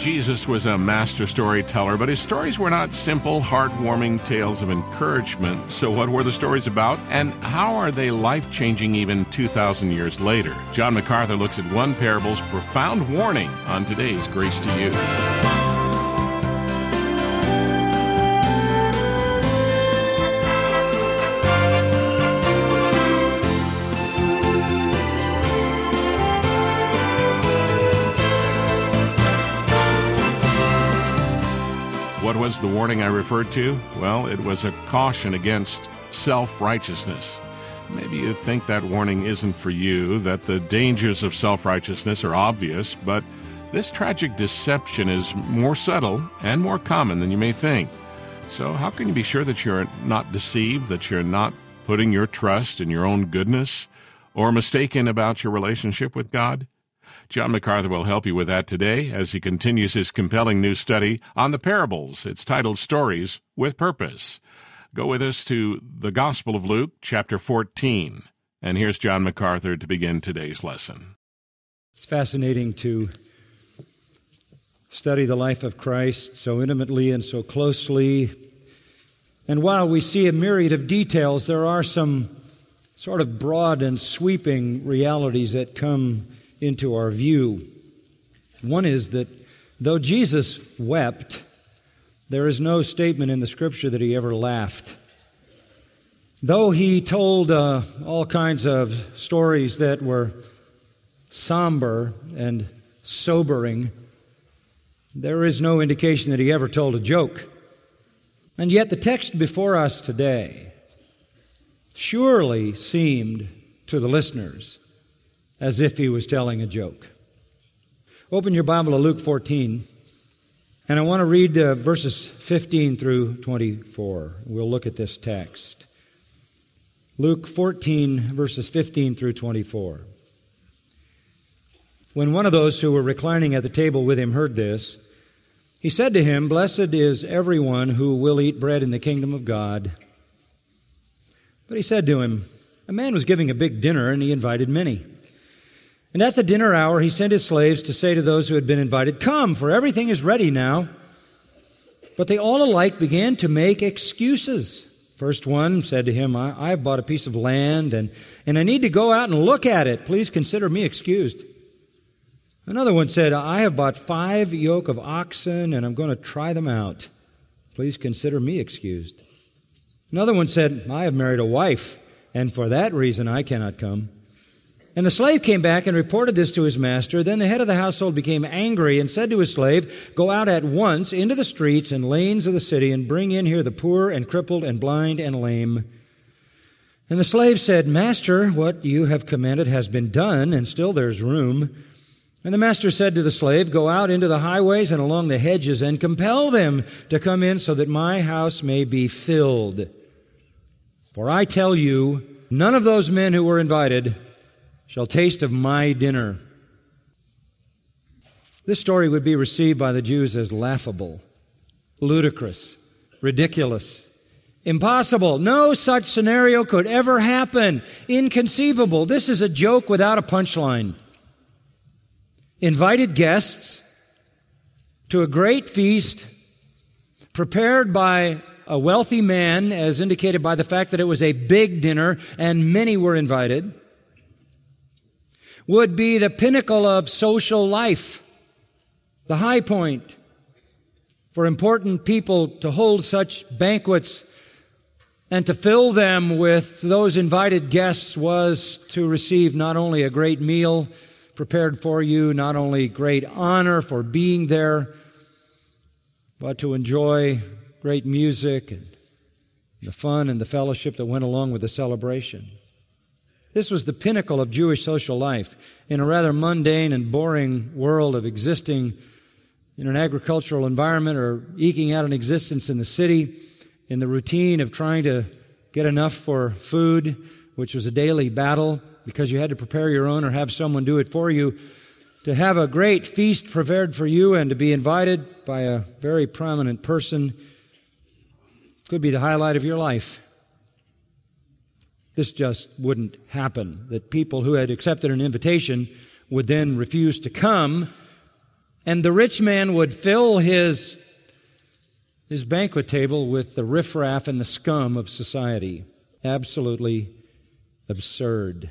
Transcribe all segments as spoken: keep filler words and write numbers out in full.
Jesus was a master storyteller, but his stories were not simple, heartwarming tales of encouragement. So what were the stories about, and how are they life-changing even two thousand years later? John MacArthur looks at one parable's profound warning on today's Grace to You. What was the warning I referred to? Well, it was a caution against self-righteousness. Maybe you think that warning isn't for you, that the dangers of self-righteousness are obvious, but this tragic deception is more subtle and more common than you may think. So how can you be sure that you're not deceived, that you're not putting your trust in your own goodness, or mistaken about your relationship with God? John MacArthur will help you with that today as he continues his compelling new study on the parables. It's titled Stories with Purpose. Go with us to the Gospel of Luke, chapter fourteen. And here's John MacArthur to begin today's lesson. It's fascinating to study the life of Christ so intimately and so closely. And while we see a myriad of details, there are some sort of broad and sweeping realities that come into our view. One is that though Jesus wept, there is no statement in the Scripture that he ever laughed. Though he told uh, all kinds of stories that were somber and sobering, there is no indication that he ever told a joke. And yet the text before us today surely seemed to the listeners as if he was telling a joke. Open your Bible to Luke fourteen, and I want to read uh, verses fifteen through twenty-four. We'll look at this text. Luke fourteen, verses fifteen through twenty-four. When one of those who were reclining at the table with him heard this, he said to him, "Blessed is everyone who will eat bread in the kingdom of God." But he said to him, "A man was giving a big dinner, and he invited many. And at the dinner hour, he sent his slaves to say to those who had been invited, 'Come, for everything is ready now.' But they all alike began to make excuses. First one said to him, I, I have bought a piece of land, and, and I need to go out and look at it. Please consider me excused. Another one said, I have bought five yoke of oxen, and I'm going to try them out. Please consider me excused. Another one said, I have married a wife, and for that reason I cannot come. And the slave came back and reported this to his master. Then the head of the household became angry and said to his slave, Go out at once into the streets and lanes of the city and bring in here the poor and crippled and blind and lame. And the slave said, Master, what you have commanded has been done, and still there's room. And the master said to the slave, Go out into the highways and along the hedges and compel them to come in so that my house may be filled. For I tell you, none of those men who were invited shall taste of my dinner. This story would be received by the Jews as laughable, ludicrous, ridiculous, impossible. No such scenario could ever happen. Inconceivable. This is a joke without a punchline. Invited guests to a great feast prepared by a wealthy man, as indicated by the fact that it was a big dinner and many were invited, would be the pinnacle of social life, the high point for important people to hold such banquets and to fill them with those invited guests was to receive not only a great meal prepared for you, not only great honor for being there, but to enjoy great music and the fun and the fellowship that went along with the celebration. This was the pinnacle of Jewish social life in a rather mundane and boring world of existing in an agricultural environment or eking out an existence in the city, in the routine of trying to get enough for food, which was a daily battle because you had to prepare your own or have someone do it for you. To have a great feast prepared for you and to be invited by a very prominent person could be the highlight of your life. This just wouldn't happen, that people who had accepted an invitation would then refuse to come And the rich man would fill his, his banquet table with the riffraff and the scum of society. Absolutely absurd.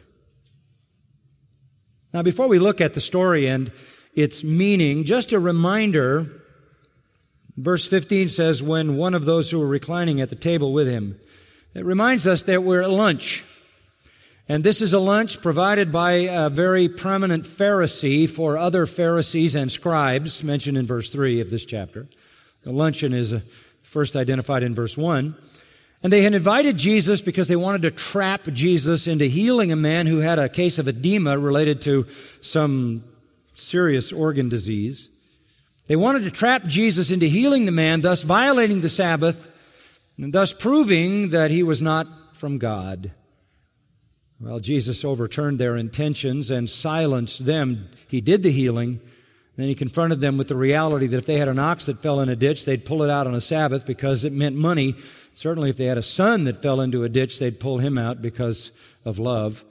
Now, before we look at the story and its meaning, just a reminder, verse fifteen says, when one of those who were reclining at the table with him. It reminds us that we're at lunch. And this is a lunch provided by a very prominent Pharisee for other Pharisees and scribes, mentioned in verse three of this chapter. The luncheon is first identified in verse one. And they had invited Jesus because they wanted to trap Jesus into healing a man who had a case of edema related to some serious organ disease. They wanted to trap Jesus into healing the man, thus violating the Sabbath, and thus proving that he was not from God. Well, Jesus overturned their intentions and silenced them. He did the healing. Then he confronted them with the reality that if they had an ox that fell in a ditch, they'd pull it out on a Sabbath because it meant money. Certainly if they had a son that fell into a ditch, they'd pull him out because of love.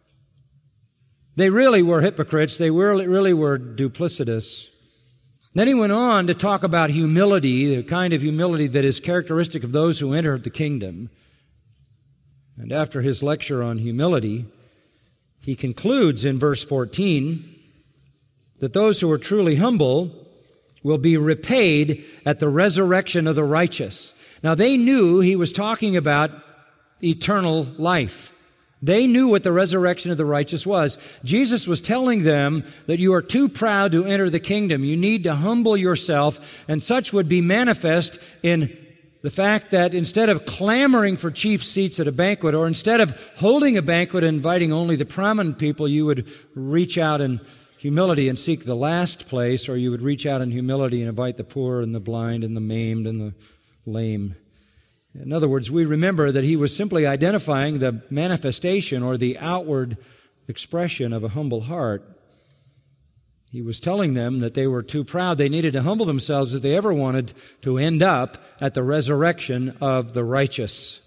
They really were hypocrites. They really, really were duplicitous. Then he went on to talk about humility, the kind of humility that is characteristic of those who enter the kingdom. And after his lecture on humility, he concludes in verse fourteen that those who are truly humble will be repaid at the resurrection of the righteous. Now, they knew he was talking about eternal life. They knew what the resurrection of the righteous was. Jesus was telling them that you are too proud to enter the kingdom. You need to humble yourself, and such would be manifest in the fact that instead of clamoring for chief seats at a banquet, or instead of holding a banquet and inviting only the prominent people, you would reach out in humility and seek the last place, or you would reach out in humility and invite the poor and the blind and the maimed and the lame. In other words, we remember that he was simply identifying the manifestation or the outward expression of a humble heart. He was telling them that they were too proud. They needed to humble themselves if they ever wanted to end up at the resurrection of the righteous.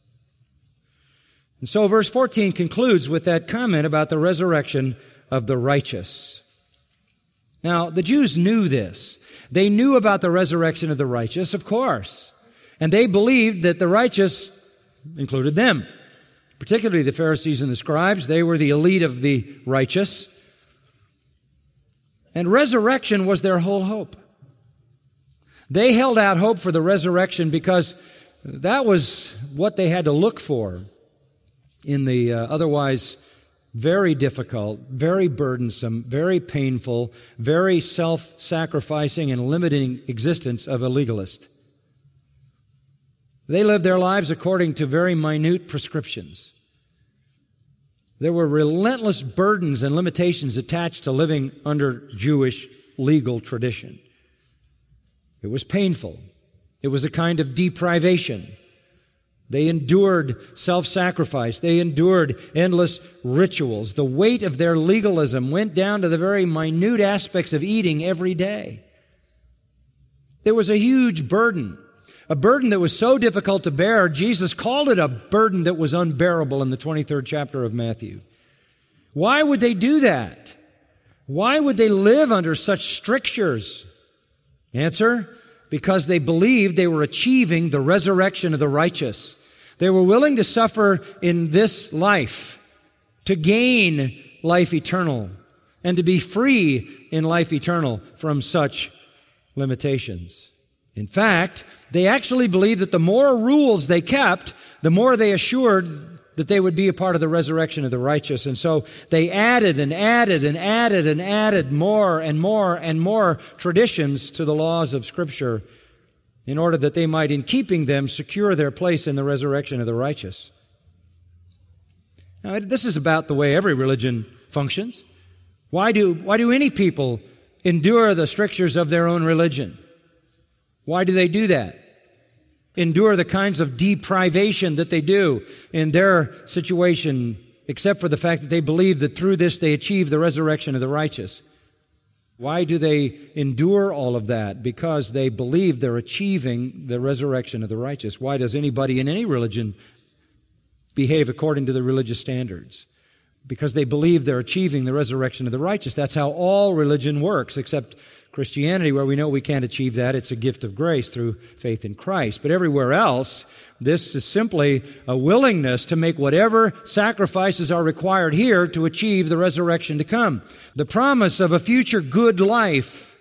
And so verse fourteen concludes with that comment about the resurrection of the righteous. Now, the Jews knew this. They knew about the resurrection of the righteous, of course. And they believed that the righteous included them, particularly the Pharisees and the scribes. They were the elite of the righteous. And resurrection was their whole hope. They held out hope for the resurrection because that was what they had to look for in the uh, otherwise very difficult, very burdensome, very painful, very self-sacrificing and limiting existence of a legalist. They lived their lives according to very minute prescriptions. There were relentless burdens and limitations attached to living under Jewish legal tradition. It was painful. It was a kind of deprivation. They endured self-sacrifice. They endured endless rituals. The weight of their legalism went down to the very minute aspects of eating every day. There was a huge burden. A burden that was so difficult to bear, Jesus called it a burden that was unbearable in the twenty-third chapter of Matthew. Why would they do that? Why would they live under such strictures? Answer, because they believed they were achieving the resurrection of the righteous. They were willing to suffer in this life to gain life eternal and to be free in life eternal from such limitations. In fact, they actually believed that the more rules they kept, the more they assured that they would be a part of the resurrection of the righteous. And so they added and added and added and added more and more and more traditions to the laws of Scripture in order that they might, in keeping them, secure their place in the resurrection of the righteous. Now, this is about the way every religion functions. Why do, why do any people endure the strictures of their own religion? Why do they do that? Endure the kinds of deprivation that they do in their situation, except for the fact that they believe that through this they achieve the resurrection of the righteous. Why do they endure all of that? Because they believe they're achieving the resurrection of the righteous. Why does anybody in any religion behave according to the religious standards? Because they believe they're achieving the resurrection of the righteous. That's how all religion works, except Christianity, where we know we can't achieve that. It's a gift of grace through faith in Christ. But everywhere else, this is simply a willingness to make whatever sacrifices are required here to achieve the resurrection to come. The promise of a future good life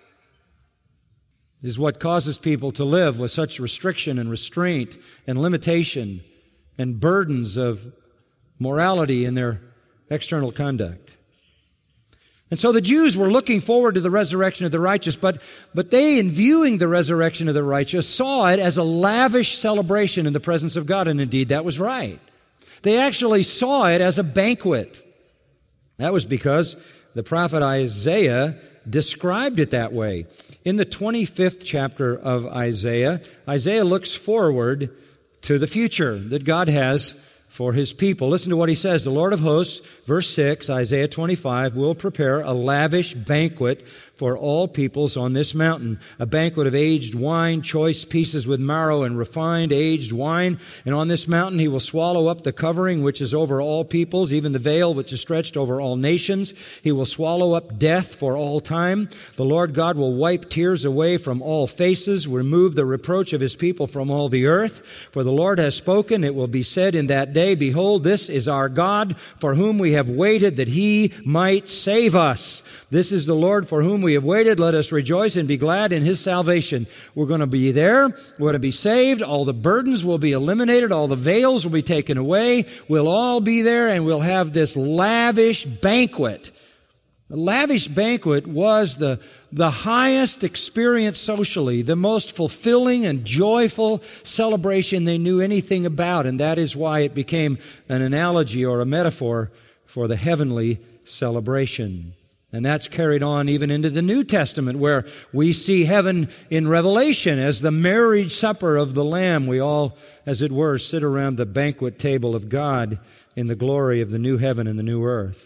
is what causes people to live with such restriction and restraint and limitation and burdens of morality in their external conduct. And so the Jews were looking forward to the resurrection of the righteous, but, but they, in viewing the resurrection of the righteous, saw it as a lavish celebration in the presence of God, and indeed that was right. They actually saw it as a banquet. That was because the prophet Isaiah described it that way. In the twenty-fifth chapter of Isaiah, Isaiah looks forward to the future that God has for His people. Listen to what he says. The Lord of hosts, verse six, Isaiah twenty-five, will prepare a lavish banquet for all peoples on this mountain, a banquet of aged wine, choice pieces with marrow and refined aged wine. And on this mountain He will swallow up the covering which is over all peoples, even the veil which is stretched over all nations. He will swallow up death for all time. The Lord God will wipe tears away from all faces, remove the reproach of His people from all the earth. For the Lord has spoken, it will be said in that day, behold, this is our God, for whom we have waited, that He might save us. This is the Lord for whom we have waited. Let us rejoice and be glad in His salvation. We're going to be there. We're going to be saved. All the burdens will be eliminated. All the veils will be taken away. We'll all be there, and we'll have this lavish banquet. The lavish banquet was the, the highest experience socially, the most fulfilling and joyful celebration they knew anything about, and that is why it became an analogy or a metaphor for the heavenly celebration. And that's carried on even into the New Testament, where we see heaven in Revelation as the marriage supper of the Lamb. We all, as it were, sit around the banquet table of God in the glory of the new heaven and the new earth.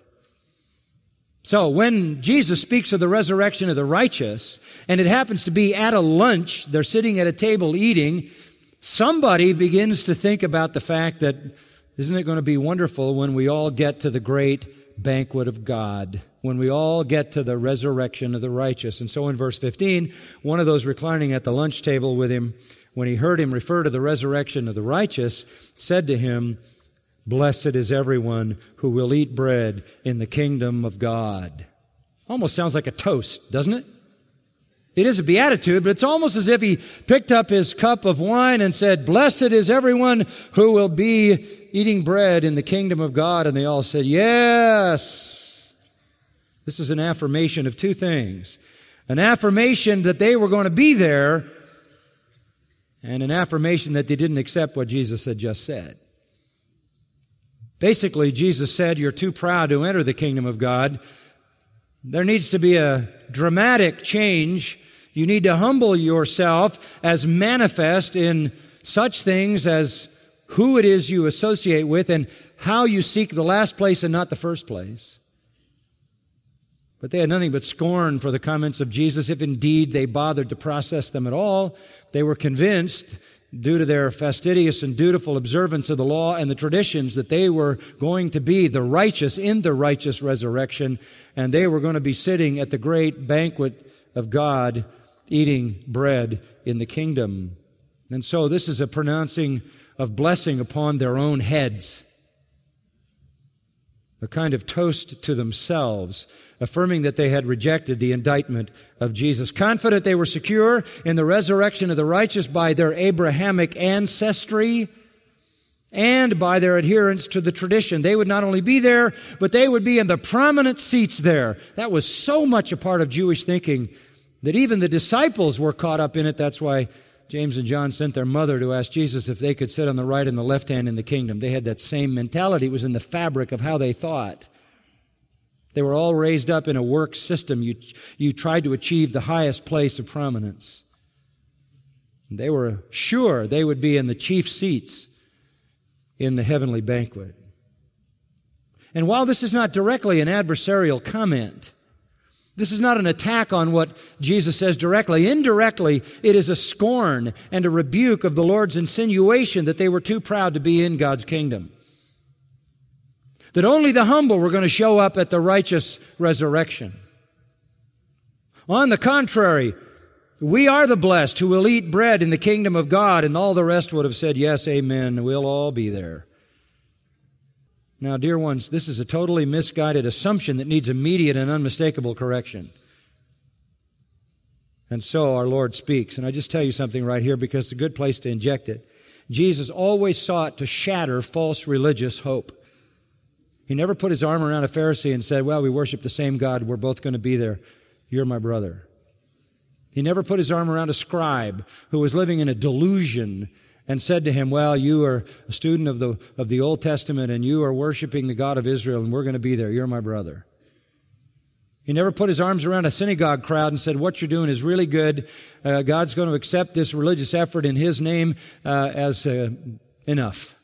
So when Jesus speaks of the resurrection of the righteous, and it happens to be at a lunch, they're sitting at a table eating, somebody begins to think about the fact that, isn't it going to be wonderful when we all get to the great banquet of God, when we all get to the resurrection of the righteous. And so in verse fifteen, one of those reclining at the lunch table with him, when he heard him refer to the resurrection of the righteous, said to him, blessed is everyone who will eat bread in the kingdom of God. Almost sounds like a toast, doesn't it? It is a beatitude, but it's almost as if he picked up his cup of wine and said, blessed is everyone who will be eating bread in the kingdom of God. And they all said, yes. This is an affirmation of two things. An affirmation that they were going to be there, and an affirmation that they didn't accept what Jesus had just said. Basically, Jesus said, you're too proud to enter the kingdom of God. There needs to be a dramatic change. You need to humble yourself as manifest in such things as who it is you associate with and how you seek the last place and not the first place. But they had nothing but scorn for the comments of Jesus, if indeed they bothered to process them at all. They were convinced, due to their fastidious and dutiful observance of the law and the traditions, that they were going to be the righteous in the righteous resurrection, and they were going to be sitting at the great banquet of God, eating bread in the kingdom. And so this is a pronouncing of blessing upon their own heads, a kind of toast to themselves, affirming that they had rejected the indictment of Jesus. Confident they were secure in the resurrection of the righteous by their Abrahamic ancestry and by their adherence to the tradition. They would not only be there, but they would be in the prominent seats there. That was so much a part of Jewish thinking that even the disciples were caught up in it. That's why James and John sent their mother to ask Jesus if they could sit on the right and the left hand in the kingdom. They had that same mentality. It was in the fabric of how they thought. They were all raised up in a work system. You, you tried to achieve the highest place of prominence. They were sure they would be in the chief seats in the heavenly banquet. And while this is not directly an adversarial comment, this is not an attack on what Jesus says directly. Indirectly, it is a scorn and a rebuke of the Lord's insinuation that they were too proud to be in God's kingdom. That only the humble were going to show up at the righteous resurrection. On the contrary, we are the blessed who will eat bread in the kingdom of God. And all the rest would have said, yes, amen, we'll all be there. Now, dear ones, this is a totally misguided assumption that needs immediate and unmistakable correction. And so our Lord speaks. And I just tell you something right here because it's a good place to inject it. Jesus always sought to shatter false religious hope. He never put his arm around a Pharisee and said, well, we worship the same God. We're both going to be there. You're my brother. He never put his arm around a scribe who was living in a delusion and said to him, well, you are a student of the, of the Old Testament and you are worshiping the God of Israel and we're going to be there. You're my brother. He never put his arms around a synagogue crowd and said, what you're doing is really good. Uh, God's going to accept this religious effort in His name uh, as uh, enough.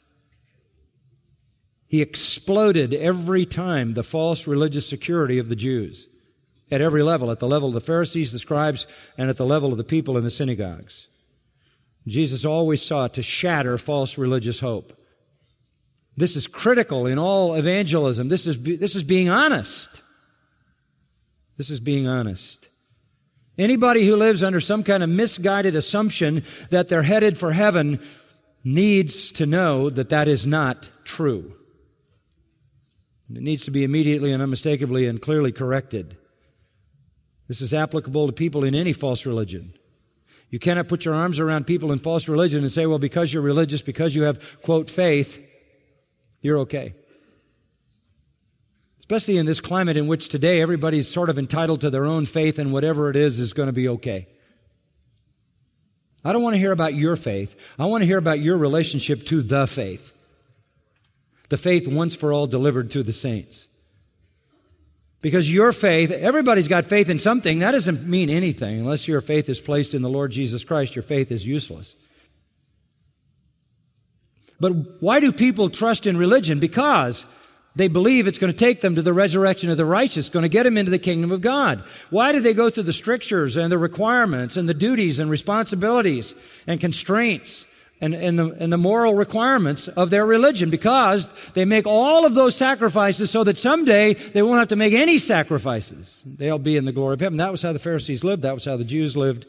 He exploded every time the false religious security of the Jews at every level, at the level of the Pharisees, the scribes, and at the level of the people in the synagogues. Jesus always sought to shatter false religious hope. This is critical in all evangelism. This is, this is being honest. This is being honest. Anybody who lives under some kind of misguided assumption that they're headed for heaven needs to know that that is not true. It needs to be immediately and unmistakably and clearly corrected. This is applicable to people in any false religion. You cannot put your arms around people in false religion and say, well, because you're religious, because you have, quote, faith, you're okay. Especially in this climate in which today everybody's sort of entitled to their own faith and whatever it is is going to be okay. I don't want to hear about your faith. I want to hear about your relationship to the faith. The faith once for all delivered to the saints. Because your faith, everybody's got faith in something. That doesn't mean anything. Unless your faith is placed in the Lord Jesus Christ, your faith is useless. But why do people trust in religion? Because they believe it's going to take them to the resurrection of the righteous, going to get them into the kingdom of God. Why do they go through the strictures and the requirements and the duties and responsibilities and constraints and, and, the, and the moral requirements of their religion? Because they make all of those sacrifices so that someday they won't have to make any sacrifices. They'll be in the glory of heaven. That was how the Pharisees lived. That was how the Jews lived.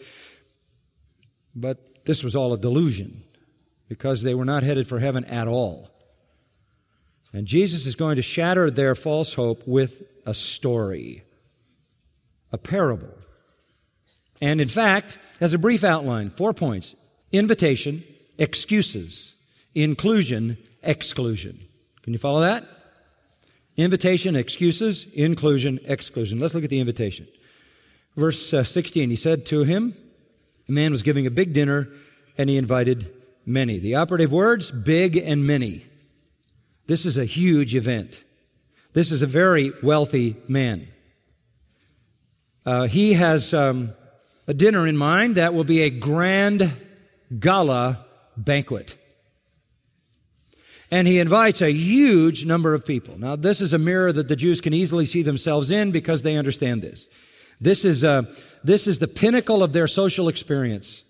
But this was all a delusion because they were not headed for heaven at all. And Jesus is going to shatter their false hope with a story, a parable. And in fact, as a brief outline, four points: invitation, excuses, inclusion, exclusion. Can you follow that? Invitation, excuses, inclusion, exclusion. Let's look at the invitation. Verse uh, sixteen, he said to him, a man was giving a big dinner and he invited many. The operative words, big and many. This is a huge event. This is a very wealthy man. Uh, he has um, a dinner in mind that will be a grand gala banquet. And he invites a huge number of people. Now, this is a mirror that the Jews can easily see themselves in because they understand this. This is, uh, this is the pinnacle of their social experience.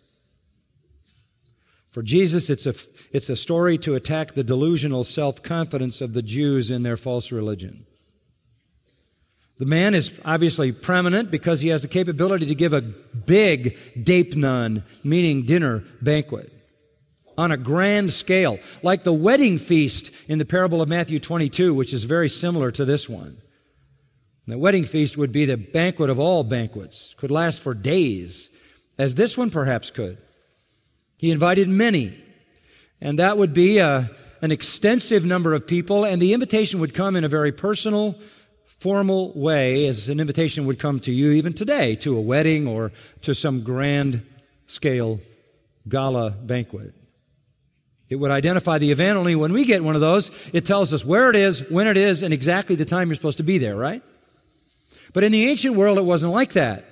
For Jesus, it's a, it's a story to attack the delusional self-confidence of the Jews in their false religion. The man is obviously prominent because he has the capability to give a big deipnon, meaning dinner banquet, on a grand scale, like the wedding feast in the parable of Matthew twenty-two, which is very similar to this one. The wedding feast would be the banquet of all banquets, could last for days, as this one perhaps could. He invited many, and that would be a, an extensive number of people, and the invitation would come in a very personal, formal way, as an invitation would come to you even today, to a wedding or to some grand scale gala banquet. It would identify the event. Only when we get one of those, it tells us where it is, when it is, and exactly the time you're supposed to be there, right? But in the ancient world, it wasn't like that.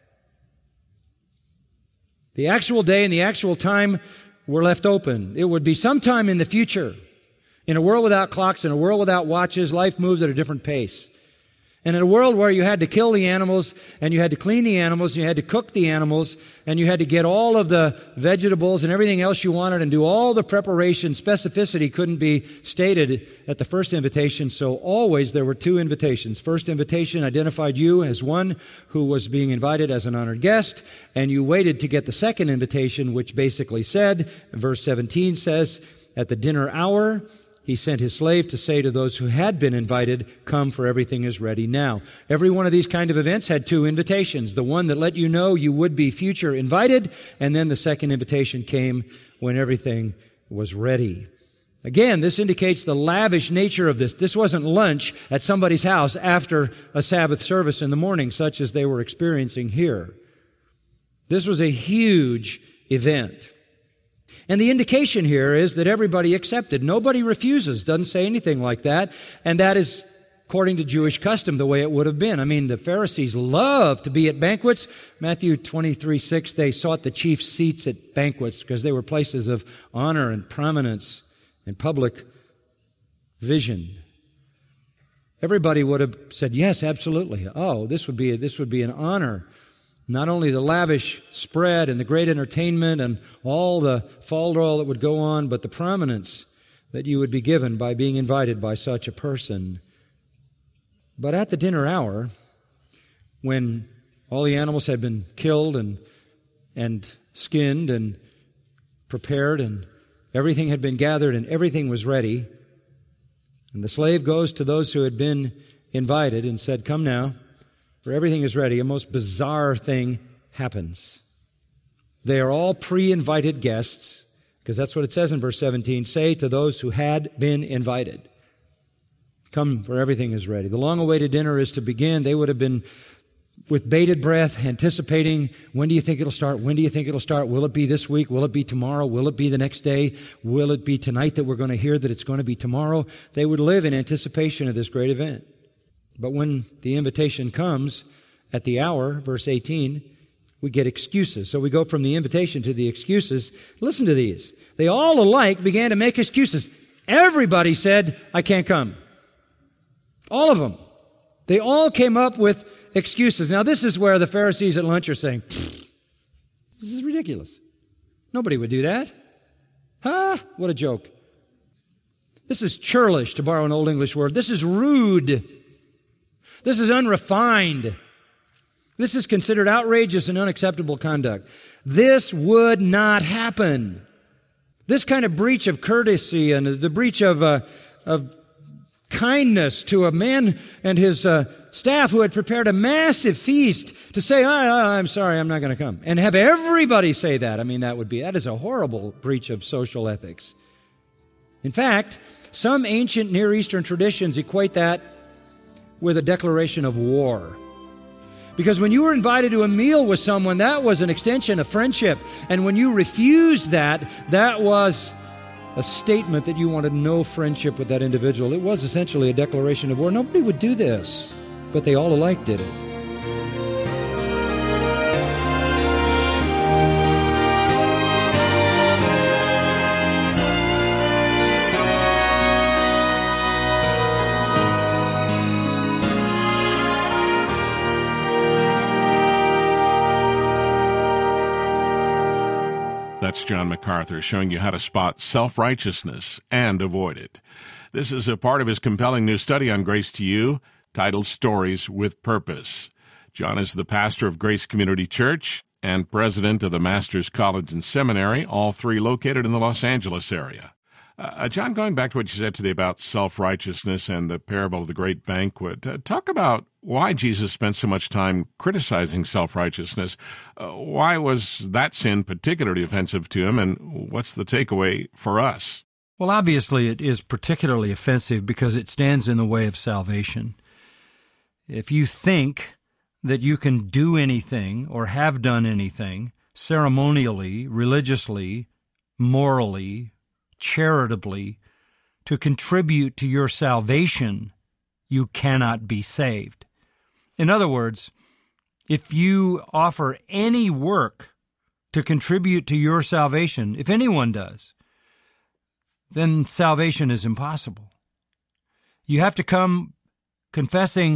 The actual day and the actual time were left open. It would be sometime in the future. In a world without clocks, in a world without watches, life moves at a different pace. And in a world where you had to kill the animals, and you had to clean the animals, and you had to cook the animals, and you had to get all of the vegetables and everything else you wanted and do all the preparation, specificity couldn't be stated at the first invitation, so always there were two invitations. First invitation identified you as one who was being invited as an honored guest, and you waited to get the second invitation, which basically said, verse seventeen says, at the dinner hour, he sent his slave to say to those who had been invited, come, for everything is ready now. Every one of these kind of events had two invitations. The one that let you know you would be future invited, and then the second invitation came when everything was ready. Again, this indicates the lavish nature of this. This wasn't lunch at somebody's house after a Sabbath service in the morning, such as they were experiencing here. This was a huge event. And the indication here is that everybody accepted. Nobody refuses. Doesn't say anything like that. And that is, according to Jewish custom, the way it would have been. I mean, the Pharisees loved to be at banquets. Matthew twenty-three six, they sought the chief seats at banquets because they were places of honor and prominence and public vision. Everybody would have said, yes, absolutely. Oh, this would be, this would be an honor. Not only the lavish spread and the great entertainment and all the faldrol that would go on, but the prominence that you would be given by being invited by such a person. But at the dinner hour, when all the animals had been killed and and skinned and prepared and everything had been gathered and everything was ready, and the slave goes to those who had been invited and said, come now, for everything is ready, a most bizarre thing happens. They are all pre-invited guests, because that's what it says in verse seventeen, say to those who had been invited, come, for everything is ready. The long-awaited dinner is to begin. They would have been with bated breath, anticipating, when do you think it'll start? When do you think it'll start? Will it be this week? Will it be tomorrow? Will it be the next day? Will it be tonight that we're going to hear that it's going to be tomorrow? They would live in anticipation of this great event. But when the invitation comes at the hour, verse eighteen, we get excuses. So we go from the invitation to the excuses. Listen to these. They all alike began to make excuses. Everybody said, I can't come. All of them. They all came up with excuses. Now this is where the Pharisees at lunch are saying, this is ridiculous. Nobody would do that. Huh? What a joke. This is churlish, to borrow an old English word. This is rude. This is unrefined. This is considered outrageous and unacceptable conduct. This would not happen. This kind of breach of courtesy and the breach of, uh, of kindness to a man and his uh, staff who had prepared a massive feast to say, oh, I'm sorry, I'm not going to come. And have everybody say that. I mean, that would be, that is a horrible breach of social ethics. In fact, some ancient Near Eastern traditions equate that with a declaration of war. Because when you were invited to a meal with someone, that was an extension of friendship. And when you refused that, that was a statement that you wanted no friendship with that individual. It was essentially a declaration of war. Nobody would do this, but they all alike did it. That's John MacArthur showing you how to spot self-righteousness and avoid it. This is a part of his compelling new study on Grace to You, titled Stories with Purpose. John is the pastor of Grace Community Church and president of the Master's College and Seminary, all three located in the Los Angeles area. Uh, John, going back to what you said today about self-righteousness and the parable of the great banquet, uh, talk about why Jesus spent so much time criticizing self-righteousness. Uh, why was that sin particularly offensive to him, and what's the takeaway for us? Well, obviously it is particularly offensive because it stands in the way of salvation. If you think that you can do anything or have done anything ceremonially, religiously, morally, charitably to contribute to your salvation, you cannot be saved. In other words, if you offer any work to contribute to your salvation, if anyone does, then salvation is impossible. You have to come confessing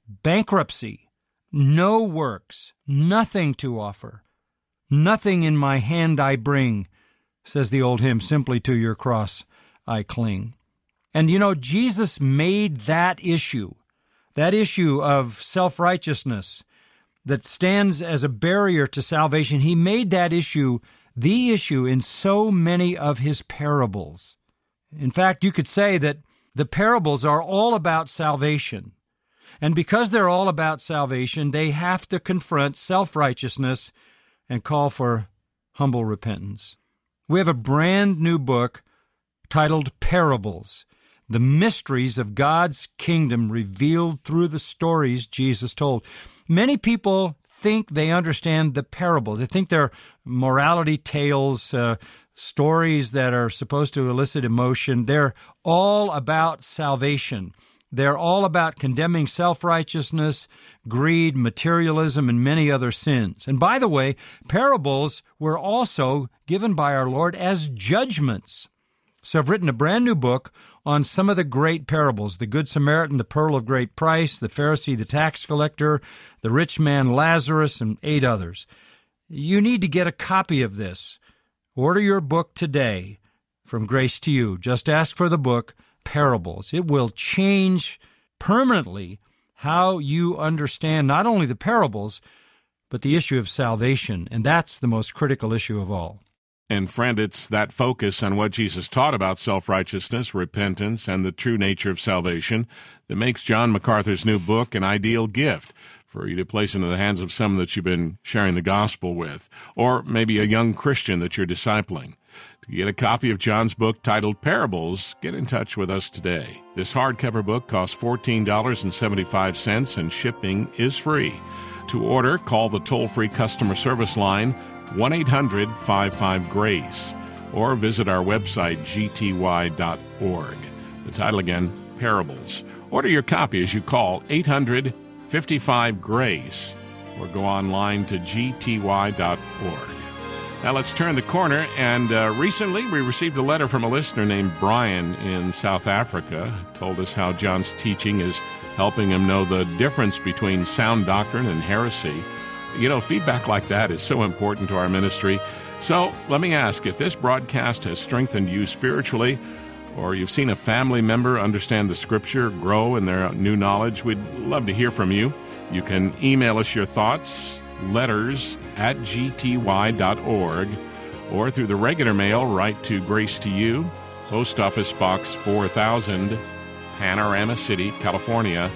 bankruptcy, no works, nothing to offer. Nothing in my hand I bring, says the old hymn, simply to your cross I cling. And you know, Jesus made that issue, that issue of self-righteousness that stands as a barrier to salvation, he made that issue the issue in so many of his parables. In fact, you could say that the parables are all about salvation. And because they're all about salvation, they have to confront self-righteousness and call for humble repentance. We have a brand new book titled Parables, the mysteries of God's kingdom revealed through the stories Jesus told. Many people think they understand the parables. They think they're morality tales, uh, stories that are supposed to elicit emotion. They're all about salvation. They're all about condemning self-righteousness, greed, materialism, and many other sins. And by the way, parables were also given by our Lord as judgments. So I've written a brand new book on some of the great parables, the Good Samaritan, the Pearl of Great Price, the Pharisee, the tax collector, the rich man Lazarus, and eight others. You need to get a copy of this. Order your book today from Grace to You. Just ask for the book, Parables. It will change permanently how you understand not only the parables, but the issue of salvation, and that's the most critical issue of all. And friend, it's that focus on what Jesus taught about self-righteousness, repentance, and the true nature of salvation that makes John MacArthur's new book an ideal gift for you to place into the hands of someone that you've been sharing the gospel with, or maybe a young Christian that you're discipling. To get a copy of John's book titled Parables, get in touch with us today. This hardcover book costs fourteen dollars and seventy-five cents, and shipping is free. To order, call the toll-free customer service line, one eight hundred five five GRACE, or visit our website, g t y dot org. The title again, Parables. Order your copy as you call eight hundred fifty-five GRACE, or go online to g t y dot org. Now let's turn the corner, and uh, recently we received a letter from a listener named Brian in South Africa. Told us how John's teaching is helping him know the difference between sound doctrine and heresy. You know, feedback like that is so important to our ministry. So let me ask, if this broadcast has strengthened you spiritually, or you've seen a family member understand the Scripture, grow in their new knowledge, we'd love to hear from you. You can email us your thoughts, letters at g t y dot org, or through the regular mail, write to Grace to You, Post Office Box four thousand, Panorama City, California,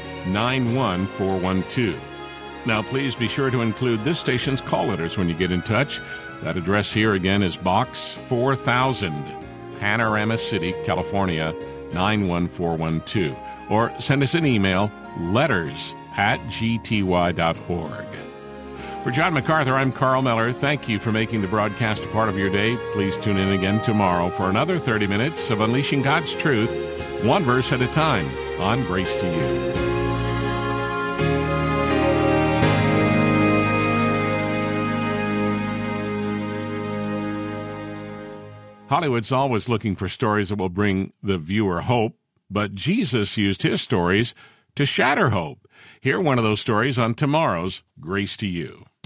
nine one four one two. Now, please be sure to include this station's call letters when you get in touch. That address here again is Box four thousand, Panorama City, California, nine one four one two. Or send us an email, letters at g t y dot org. For John MacArthur, I'm Carl Miller. Thank you for making the broadcast a part of your day. Please tune in again tomorrow for another thirty minutes of Unleashing God's Truth, one verse at a time, on Grace to You. Hollywood's always looking for stories that will bring the viewer hope, but Jesus used his stories to shatter hope. Hear one of those stories on tomorrow's Grace to You.